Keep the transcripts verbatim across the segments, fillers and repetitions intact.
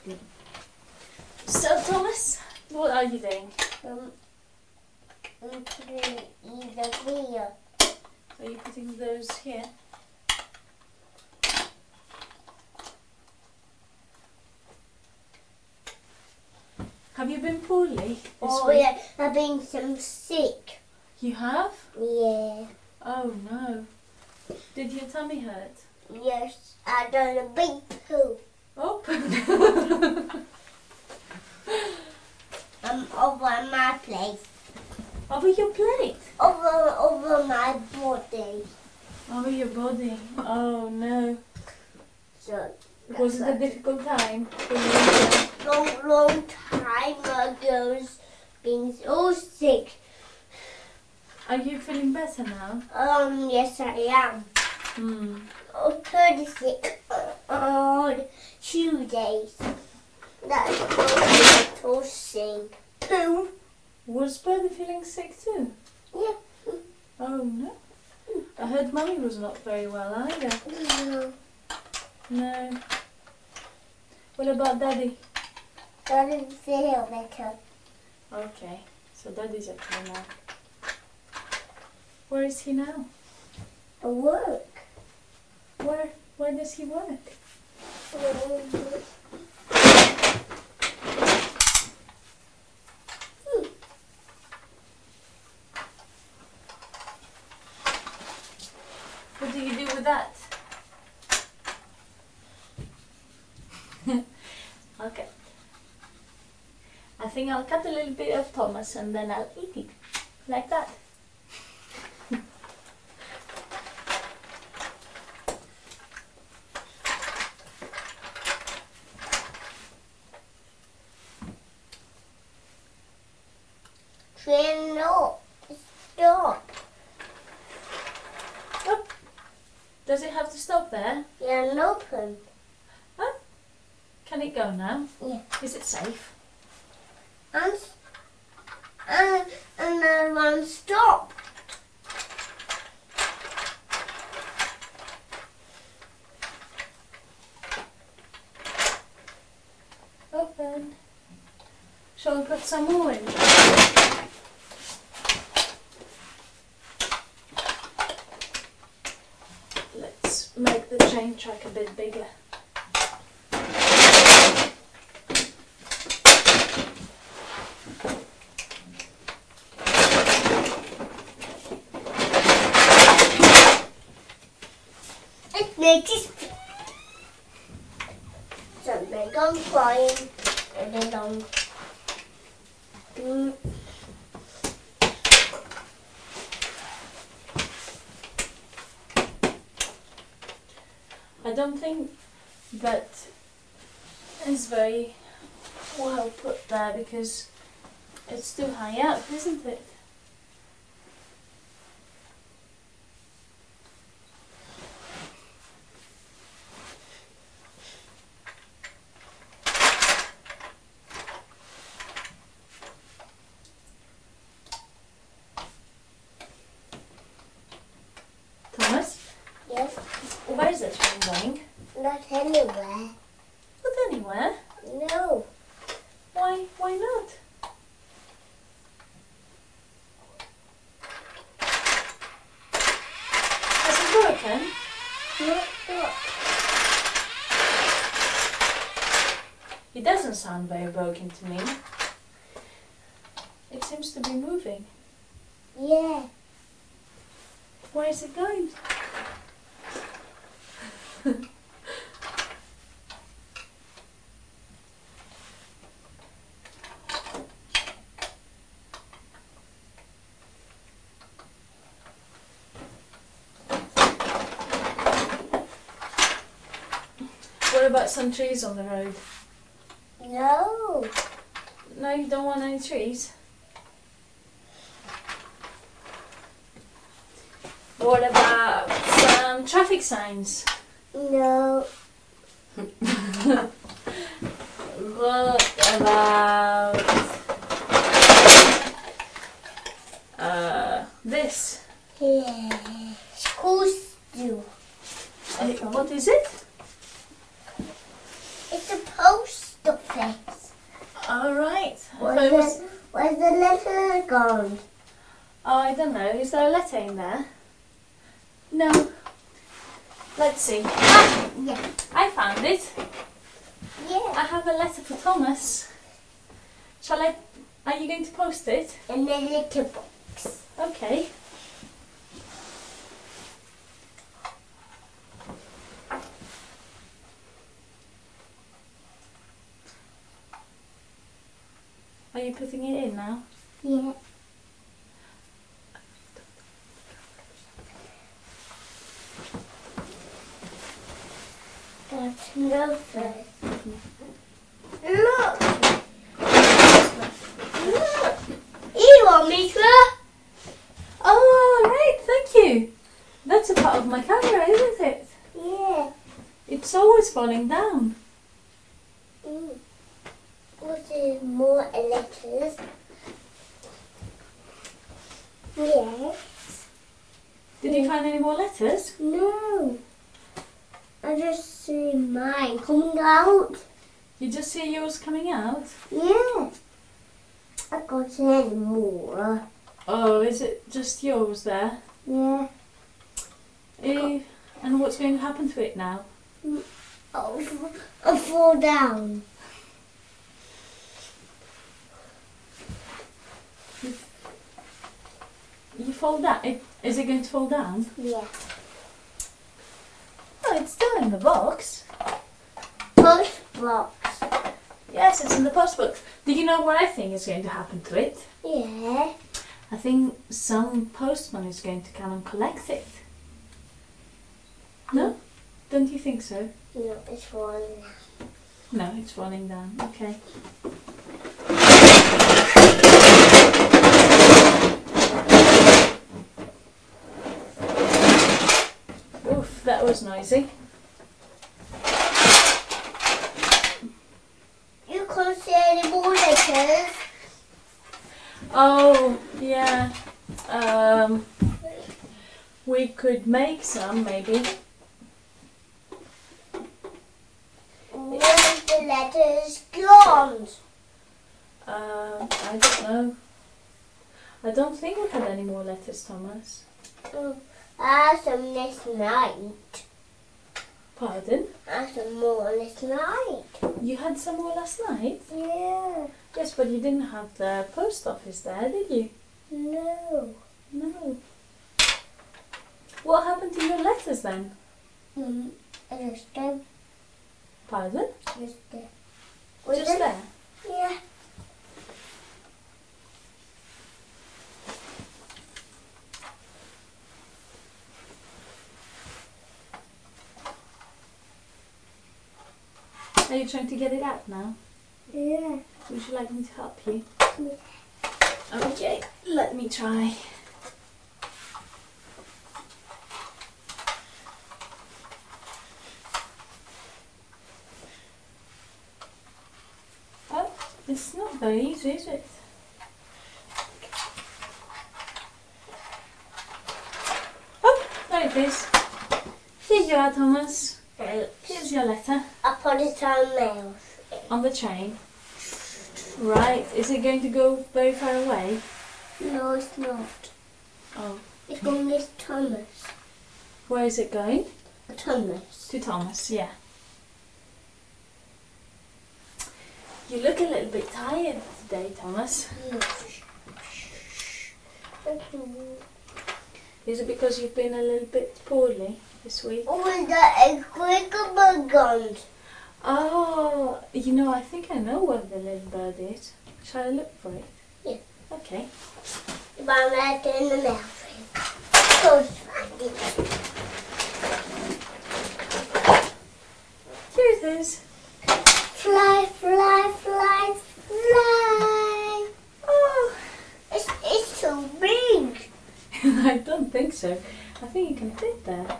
good. So, Thomas, what are you doing? Um, I'm putting either here. Are you putting those here? Have you been poorly this Oh week? yeah, I've been some sick. You have? Yeah. Oh no. Did your tummy hurt? Yes, I done a big poo. Oh. Um, over my place. Over your plate? Over, over my body. Over your body? Oh no. So, Was it a difficult time for you? long, long time ago, been so sick. Are you feeling better now? Um, yes I am. Hmm. I'm pretty sick on two days. That's a little thing. Poo. Was Birdie feeling sick too? Yeah. Oh no. I heard Mummy was not very well either. No. No. What about Daddy? Doesn't feel better. Okay, so Daddy's okay now. Where is he now? At work. Where where does he work? What do you do with that? Okay. I think I'll cut a little bit of Thomas and then I'll eat it. Like that. Train no. Stop. Oh. Does it have to stop there? Yeah, and open. Oh. Can it go now? Yeah. Is it safe? And, and, and then one stop. Open. Shall we put some more in? Let's make the train track a bit bigger. It makes it. Something I'm crying. And then I'm. Mm. I don't think that is very well put there because it's too high up, isn't it? Thomas, Yes, where is the train going? not anywhere. Not anywhere. No. Why? Why not? Has it broken? Not, not. It doesn't sound very broken to me. It seems to be moving. Yeah. Where is it going? What about some trees on the road? No. No, you don't want any trees? What about some traffic signs? No. What about uh, this? Yeah. Schools do. Uh, what is it? It's a post office. Where's, it was... the, where's the letter gone? Oh, I don't know. Is there a letter in there? No. Let's see. Ah, Yeah. I found it. Yeah. I have a letter for Thomas. Shall I... Are you going to post it? In the little box. Okay. Are you putting it in now? Yeah. Got to go first. Look! Look! You want me to? Oh, right, thank you. That's a part of my camera, isn't it? Yeah. It's always falling down. Mm. What is more letters? Yes. Did you find any more letters? No. I just see mine coming out. You just see yours coming out? Yeah. I got any more. Oh, is it just yours there? Yeah. Eh, and what's going to happen to it now? Oh, I fall down. You fall down? It, is it going to fall down? Yeah. Oh, it's still in the box. Post box. Yes, it's in the post box. Do you know what I think is going to happen to it? Yeah. I think some postman is going to come and collect it. No? Don't you think so? No, it's falling down. No, it's falling down. Okay. Oof, that was noisy. You can't see any more letters. Oh, yeah. Um, we could make some, maybe. Where's the letters gone? Um, I don't know. I don't think we had any more letters, Thomas. Oh, I have some this night. Pardon? I have some more this night. You had some more last night? Yeah. Yes, but you didn't have the post office there, did you? No. No. What happened to your letters then? Mm, just there. Pardon? Just there. Just there? Yeah. Are you trying to get it out now? Yeah. Would you like me to help you? Yeah. Okay, let me try. Oh, it's not very easy, is it? Oh, there it is. Here you are, Thomas. Here's your letter I put it on mail. on the train. Right, is it going to go very far away? No, it's not. Oh, It's going to Thomas. where is it going? Thomas. To Thomas, yeah. You look a little bit tired today, Thomas. Is it because you've been a little bit poorly this week? Oh, is that a quick gun? Oh, you know, I think I know where the little bird is. Shall I look for it? Yeah. Okay. If I'm left in the mail. So funny. Here it is. Fly, fly, fly, fly. Oh, It's, it's so big. I don't think so. I think you can fit there.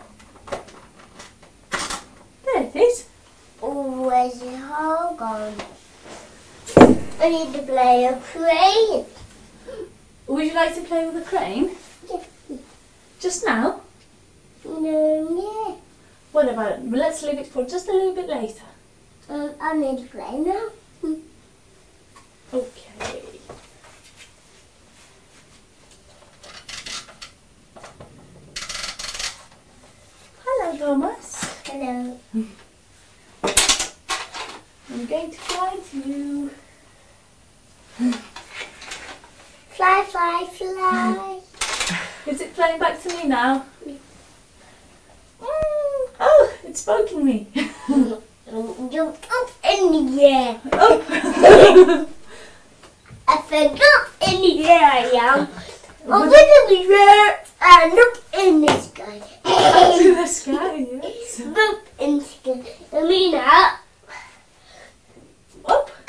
There it is. Oh, where's the hole gone? I need to play a crane. Would you like to play with the crane? Yeah. Just now? No, yeah. What about, well, let's leave it for just a little bit later. Um, I need to play now. Okay. I'm going to fly to you. Fly, fly, fly. Is it flying back to me now? Mm. Oh, it's poking me. Jump up in the air. Oh. I think up in the air I am. I'm gonna be there and up in the sky. Up to the sky, yes. Up in the sky. I mean up. Up.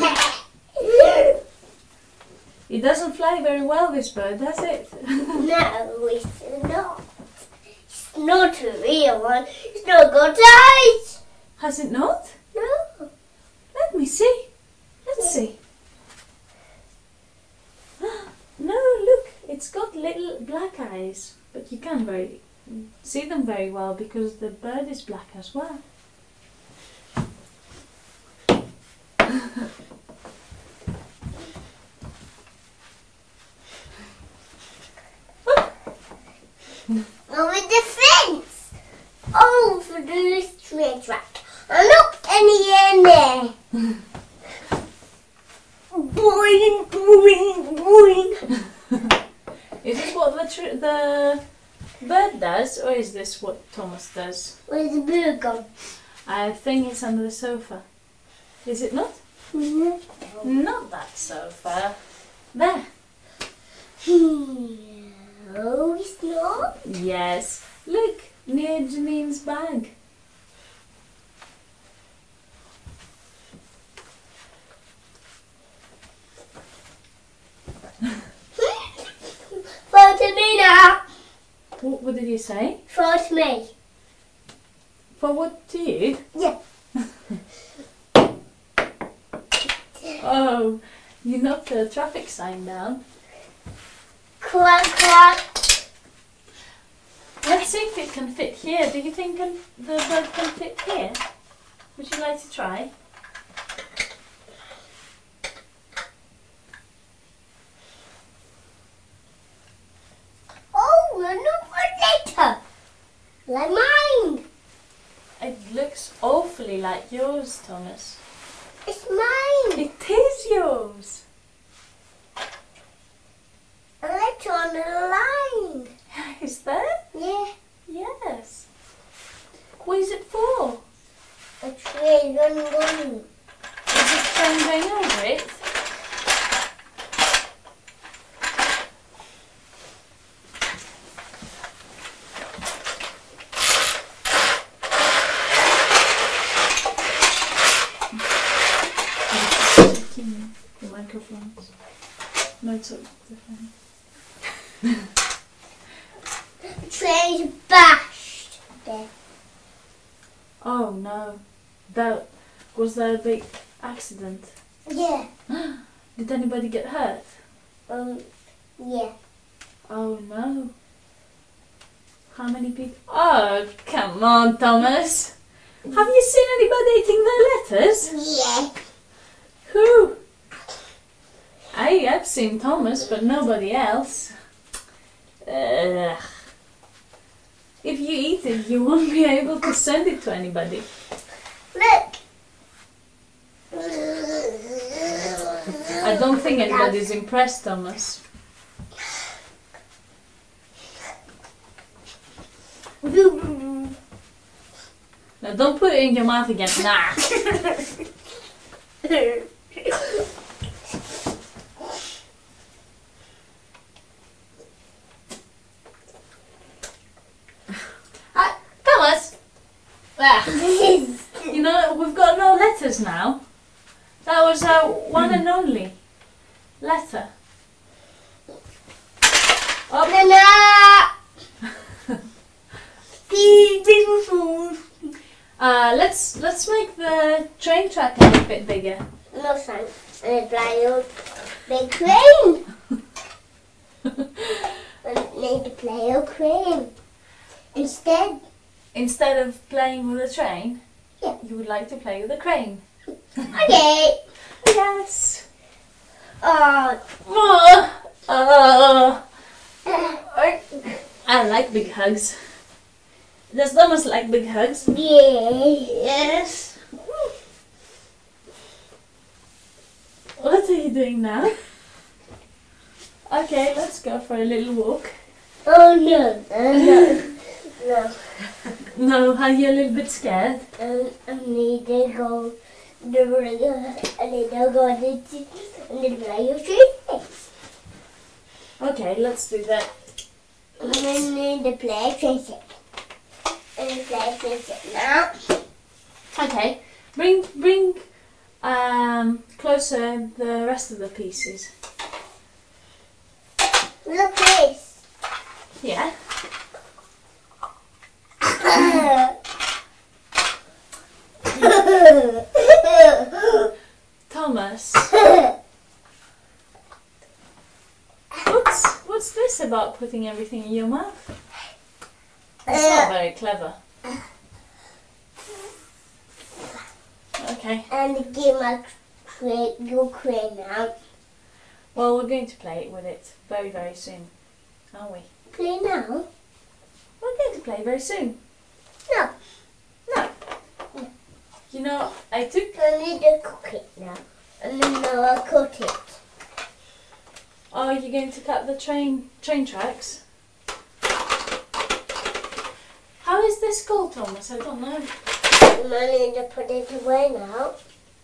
It doesn't fly very well, this bird, does it? No, it's not. It's not a real one. It's not got eyes. Has it not? No. Let me see. Let's see. No, look, it's got little black eyes, but you can't very see them very well because the bird is black as well. Oh, with the fence. Oh, for the train track. And up in the air there. Boing, boing, boing. Is this what the tr- the bird does, or is this what Thomas does? Where's the bird gone? I think it's under the sofa. Is it not? No. Not that sofa. There. No, it's not. Yes. Look, near Janine's bag. Throw to me now. What, what did you say? Throw to me. For what to you? Yeah. Oh, you knocked the traffic sign down. Quack, quack. Let's see if it can fit here. Do you think can, the bird can fit here? Would you like to try? Oh, another letter. Like mine. It looks awfully like yours, Thomas. It's mine. It is yours. A letter on the line. Is there? Yeah. Yes. What is it for? A train going going. Is it train going over it? The microphones. No, it's all different. The train's bashed. There. Oh no. That was that a big accident? Yeah. Did anybody get hurt? Um. Yeah. Oh no. How many people? Oh, come on, Thomas. Have you seen anybody eating their letters? Yeah. Who? I have seen Thomas, but nobody else. Ugh. If you eat it, you won't be able to send it to anybody. Look. I don't think anybody's impressed, Thomas. Now don't put it in your mouth again. Nah. Ah, Thomas! Ah. You know, we've got no letters now. That was our one and only letter. Oh. uh, let's let's make the train track a little bit bigger. No thanks. And fly out big crane. I need to play a crane. Instead. Instead of playing with a train, Yeah. you would like to play with a crane. Okay. Yes. Oh. Oh, oh. I, I like big hugs. Does Thomas like big hugs? Yes. doing now? Okay, let's go for a little walk. Oh no, no, no. No. No, are you a little bit scared? Um, I need to go the river. I need to go to the play of trees. Okay, let's do that. I need to play trees. And play trees now. Okay, bring bring um closer the rest of the pieces. Look this. Yeah. Thomas, what's what's this about putting everything in your mouth? It's not very clever. Okay. And give my crane, your crane now. Well, we're going to play with it very very soon, aren't we? Play now? We're going to play very soon. No. No. You know, I took. I need to cook it now. And then now I'll cut it. Oh, you're going to cut the train train tracks? How is this called, Thomas? I don't know. And I need to put it away now.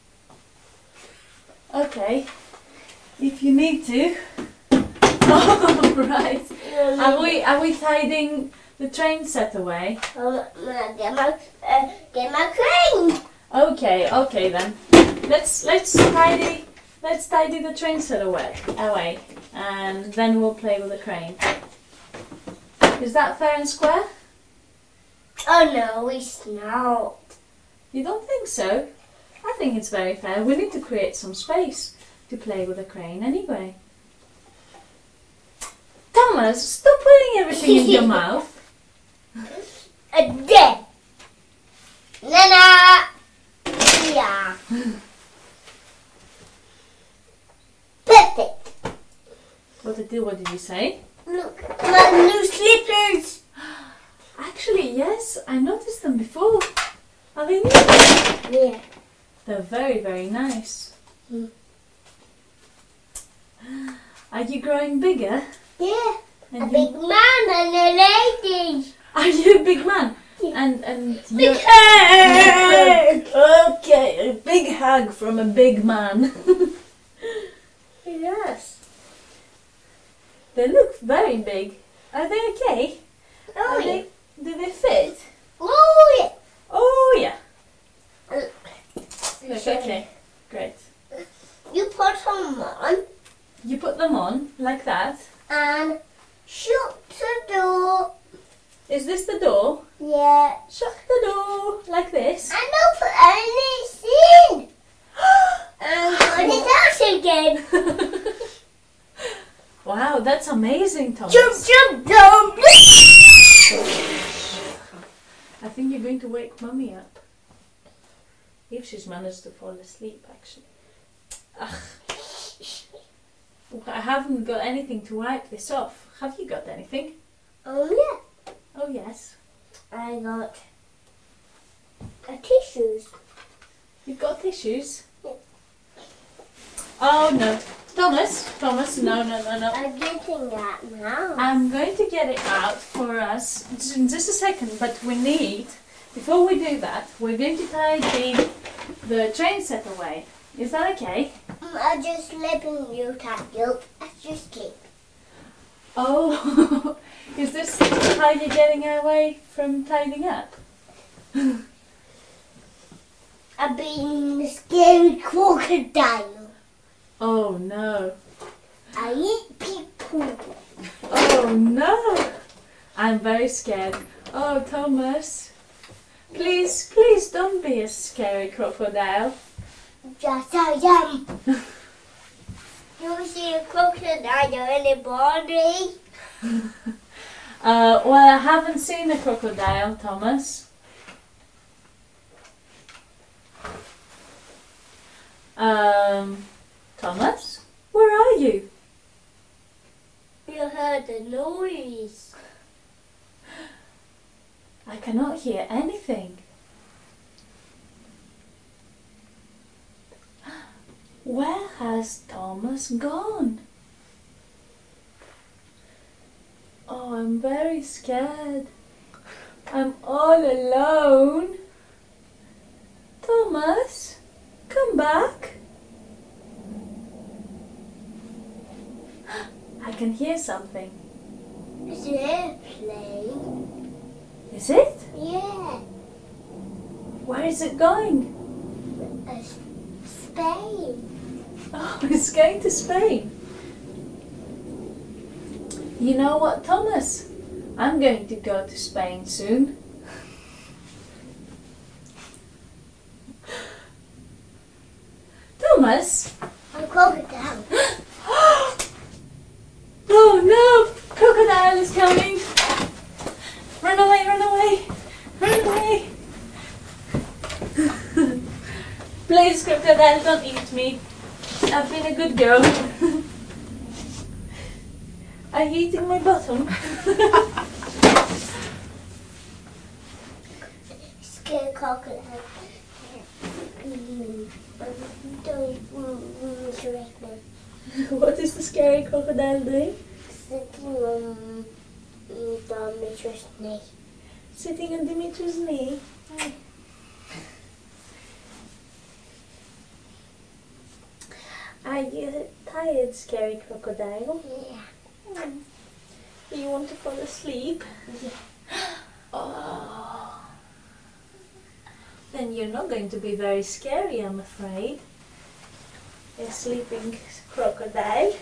Okay. If you need to. Oh, right. Are we are we tidying the train set away? Um, get my uh, get my crane. Okay, okay then. Let's let's tidy let's tidy the train set away away, and then we'll play with the crane. Is that fair and square? Oh no, it's not. You don't think so? I think it's very fair. We need to create some space to play with the crane anyway. Thomas, stop putting everything in your mouth. A dead. Nana. Yeah. Perfect. What did you, what did you say? Look, my new slippers. Actually, yes, I noticed them before. Are they new? Yeah. They're very, very nice. Mm. Are you growing bigger? Yeah. And A you- big man and a lady. Are you a big man? And and you're Big hug. okay, a big hug from a big man. Yes. They look very big. Are they okay? Oh Are yeah. they, do they fit? Oh yeah. Oh yeah. Look. Look, okay. Great. You put them on You put them on like that. and shut the door. Is this the door? Yeah. Shut the door like this. And open it in. And put it out again. Wow, that's amazing, Thomas. Jump, jump, jump. I think you're going to wake Mummy up. If she's managed to fall asleep, actually. Ugh. I haven't got anything to wipe this off. Have you got anything? Oh yeah. Oh, yes. I got a tissues. You've got tissues? Yeah. Oh, no. Thomas, Thomas, no, no, no, no. I'm getting that now. I'm going to get it out for us in just a second, but we need, before we do that, we're going to tidy the train set away. Is that okay? I'm just sleeping you, Tattoo. I just sleep. Oh, is this how you're getting away from tidying up? I've been a scary crocodile. Oh no. I eat people. Oh no. I'm very scared. Oh, Thomas. Please, please don't be a scary crocodile. Just I am. You see a crocodile anybody? Uh, well, I haven't seen a crocodile, Thomas. Um, Thomas, where are you? You heard the noise. I cannot hear anything. Where has Thomas gone? Oh, I'm very scared. I'm all alone. Thomas, come back. I can hear something. It's an airplane. Is it? Yeah. Where is it going? Uh, Spain. Oh, it's going to Spain. You know what, Thomas? I'm going to go to Spain soon. Thomas? A crocodile. Oh no! Crocodile is coming! Run away, run away! Run away! Please, crocodile, don't eat me. I've been a good girl. Are you eating my bottom? Scare crocodile. Mm, Don't misdirect me. What is the scary crocodile doing? Sitting on Dimitri's knee. Sitting on Dimitri's knee. Are you tired, scary crocodile? Yeah. Mm. Do you want to fall asleep? Yeah. Oh. Then you're not going to be very scary, I'm afraid. A sleeping crocodile.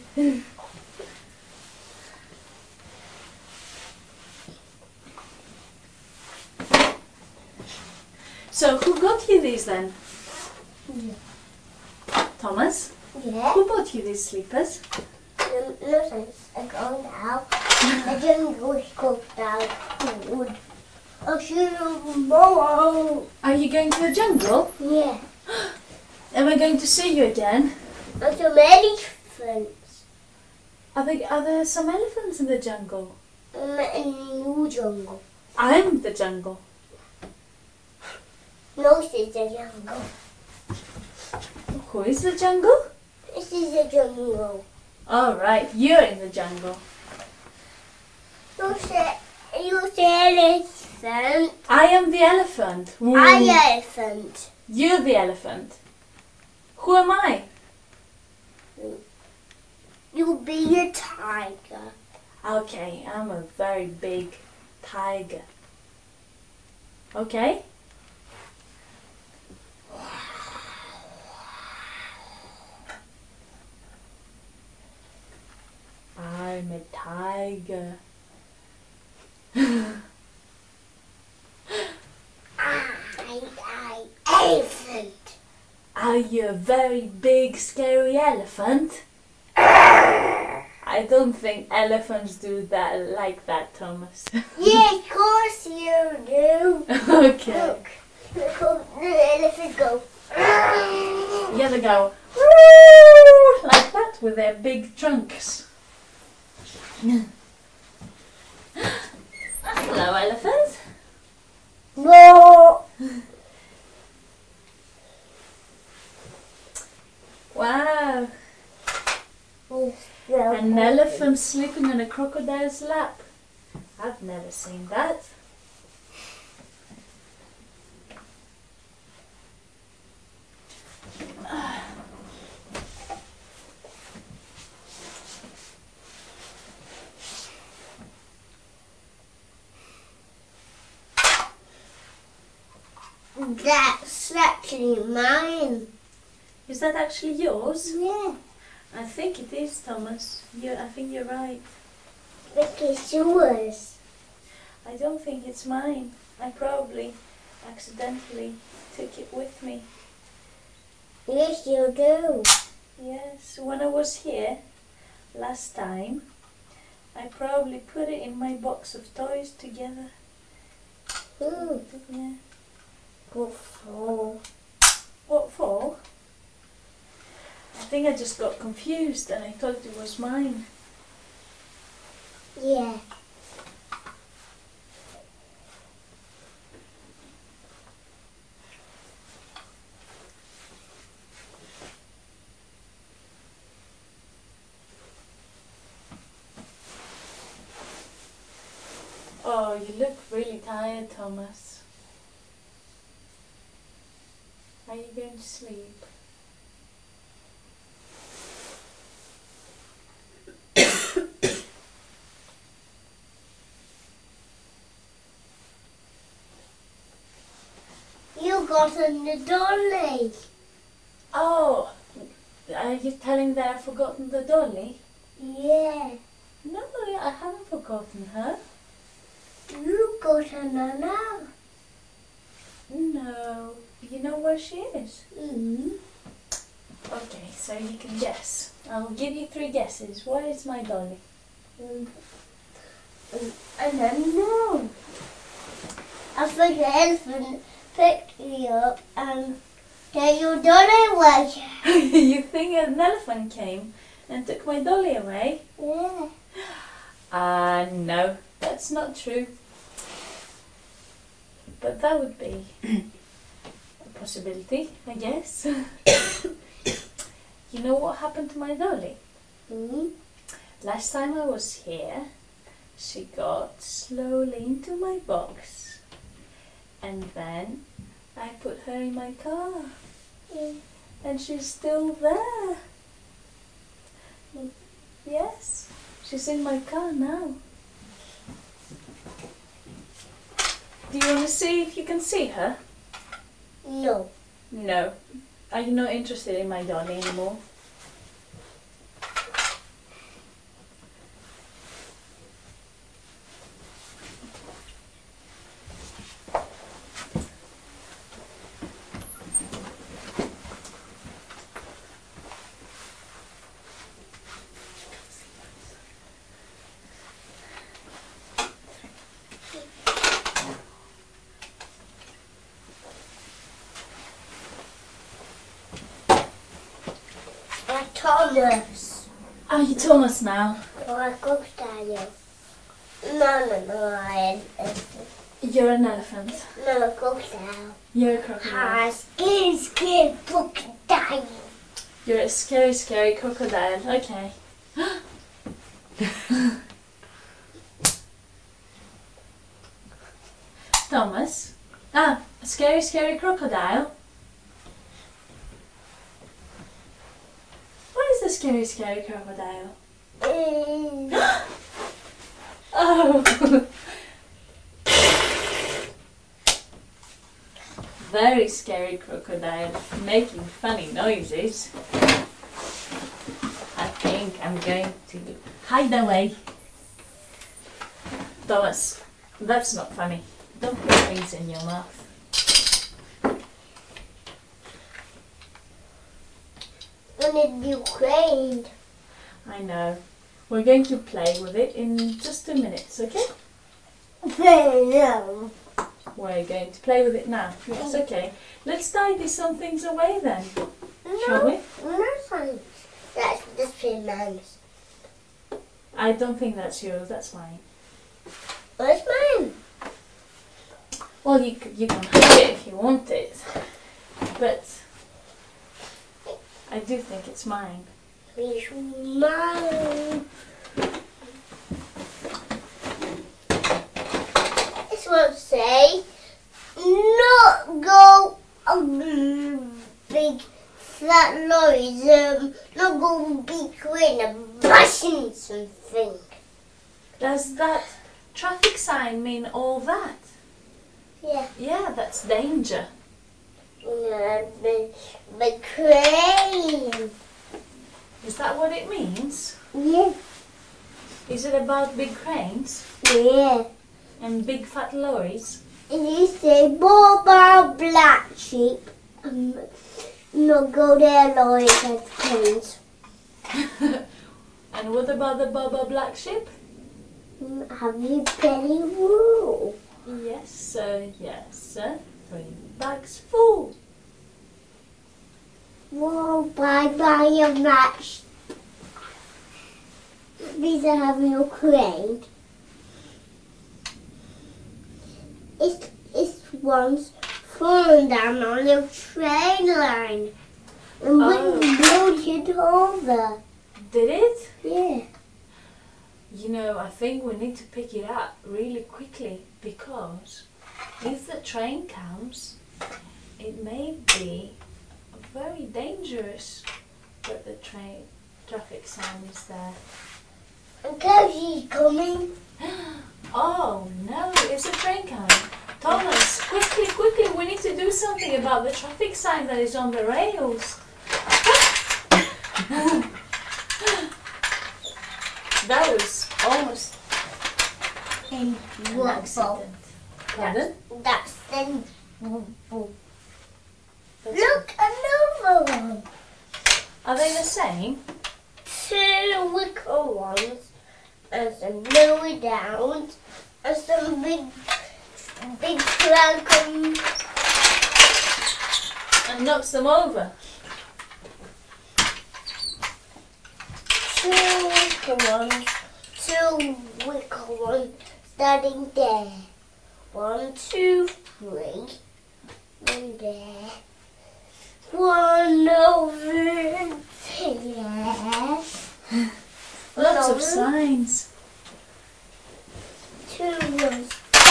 So who got you these then? Yeah. Thomas? Yeah. Who bought you these slippers? No, no sense. I go now. I didn't go crocodile. Wood. I should have more. Are you going to the jungle? Yeah. Am I going to see you again? There's so many elephants. Are there, are there some elephants in the jungle? I'm in the jungle. I'm the jungle. No, this is the jungle. Who is the jungle? This is the jungle. All right, you're in the jungle. You say, you say elephant. I am the elephant. Woo. I elephant. You're the elephant. Who am I? You be a tiger. Okay, I'm a very big tiger. Okay? I'm a tiger. I, I, elephant. Are you a very big, scary elephant? I don't think elephants do that like that, Thomas. Yeah, of course you do. Okay. Look, look how the elephant go. Yeah, they go "Woo," like that with their big trunks. Hello, elephant. No. Wow. An elephant sleeping on a crocodile's lap. I've never seen that. That's actually mine. Is that actually yours? Yeah. I think it is, Thomas. You, I think you're right. Because yours. I don't think it's mine. I probably accidentally took it with me. Yes, you do. Yes, when I was here last time, I probably put it in my box of toys together. Hmm. Yeah. Good for. What for? I think I just got confused and I thought it was mine. Yeah. Thomas? Are you going to sleep? You got a dolly. Oh, are you telling that I've forgotten the dolly? Yeah. No, I haven't forgotten her. You got her now. No, you know where she is? Mm-hmm. Okay, so you can guess. I'll give you three guesses. Where is my dolly? Mm. I don't know. I think the elephant picked me up and take your dolly away. You think an elephant came and took my dolly away? Yeah. Ah, uh, no, that's not true. But that would be a possibility, I guess. You know what happened to my dolly? Mm-hmm. Last time I was here, she got slowly into my box. And then I put her in my car. Yeah. And she's still there. Mm. Yes, she's in my car now. Do you want to see if you can see her? No. No. Are you not interested in my dolly anymore? Thomas. Are you Thomas now? Or a crocodile. No, no, no, I elephant. You're an elephant. No, a crocodile. You're a crocodile. Ah, scary, scary crocodile. You're a scary, scary crocodile. Okay. Thomas? Ah, a scary, scary crocodile? What is the scary, scary crocodile? Mm. Oh! Very scary crocodile, making funny noises. I think I'm going to hide away. Thomas, that's not funny. Don't put things in your mouth. And in Ukraine. I know. We're going to play with it in just two minutes, okay? No. We're going to play with it now. Yes, okay. Let's tidy some things away then. No, Shall we? no thanks. That's this is mine's. I don't think that's yours, that's mine. Where's mine? Well, you, c- you can hide it if you want it. But I do think it's mine. It's mine. This one say, not go um, big flat lorries, um, not go big crane and bashing something. Does that traffic sign mean all that? Yeah. Yeah, that's danger. No, big, big crane. Is that what it means? Yeah. Is it about big cranes Yeah. and big fat lorries? And you say, Boba black sheep. Um, no, go there, lorries and cranes. And what about the Baba black sheep? Have you penny wool? Yes, sir, yes, sir. Three bags full. Whoa, bye bye, a match. These are having your crane. It's, it's once fallen down on your train line. And Oh. wouldn't build it over. Did it? Yeah. You know, I think we need to pick it up really quickly because if the train comes, it may be very dangerous that the train traffic sign is there. And Cosie's coming. Oh no, it's a train coming. Thomas, quickly, quickly, we need to do something about the traffic sign that is on the rails. That was almost And an wobble. accident. Pardon? That's the wobble. That's- Look, another one. Are they the same? Two wicker ones and some lower downs and some big, big dragon. And knocks them over. Two wicker ones, two wicker ones standing there. One, two, three. One there. One over here. Lots of One, signs. two ones.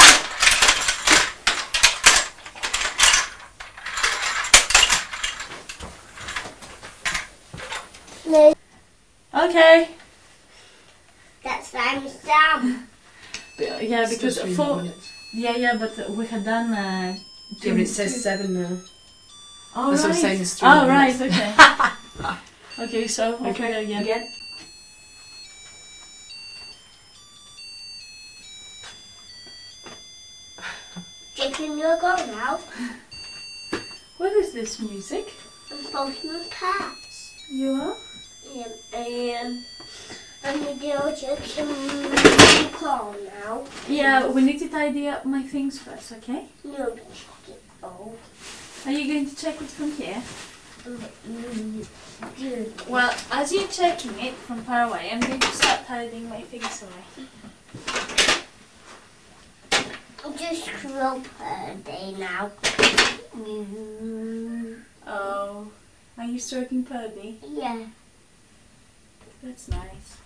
No, Okay. that's Sam Sam. B- Yeah, because Still three four. minutes. Yeah, yeah, but we had done. Uh, Yeah, but it says seven now. Oh, That's what I'm right. saying, it's three Oh, minutes. right, okay. Okay, so off we Okay, go again. again. Chicken, you're gone now. What is this music? I'm Postman Pats. You are? Yeah, and I'm the girl chicken call now. Yeah, we need to tidy up my things first, okay? No, check it all. Are you going to check it from here? Mm, good. Well, as you're checking it from far away, I'm going to start tidying my things away. Just scrub her day now. Mm, Oh, are you stroking Purdy? yeah. That's nice.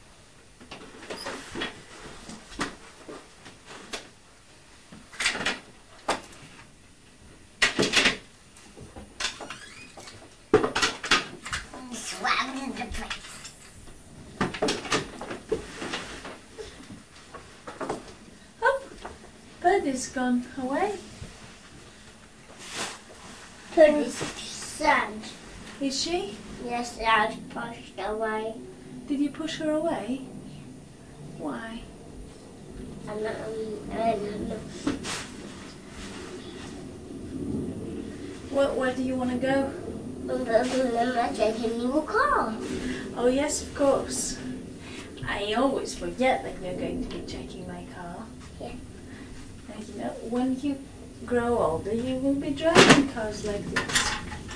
Swam in the place. Oh, Purdy's gone away. Put his sand. Is she? Yes, I've pushed away. Did you push her away? Why? And, um, and, um, Where, where do you want to go? and I'm taking you a car. Oh yes, of course. I always forget that you're going to be checking my car. Yeah. And you know, when you grow older, you will be driving cars like this.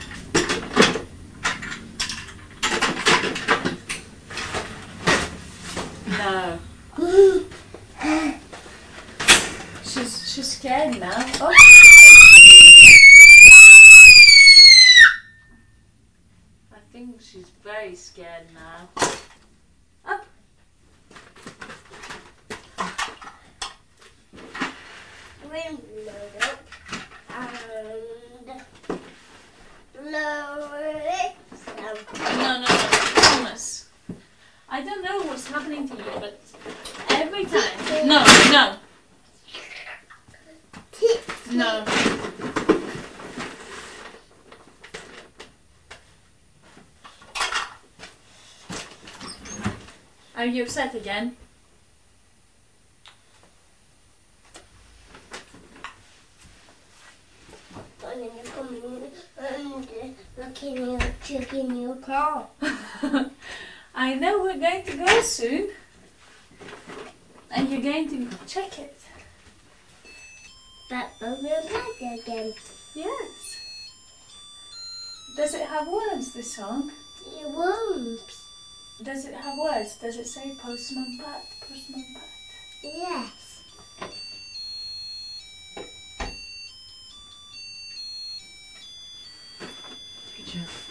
No. she's she's scared now. Oh. I think she's very scared now. Up. Wind load up and lower it down. No, no, no, Thomas. I don't know what's happening to you, but every time. No, no, no. Are you upset again? And then you're coming and looking in your checking your car. I know we're going to go soon. And you're going to check it. But we'll be back again. Yes. Does it have words, this song? You won't. Does it have words? Does it say Postman Pat? Postman Pat? Yes. Good job.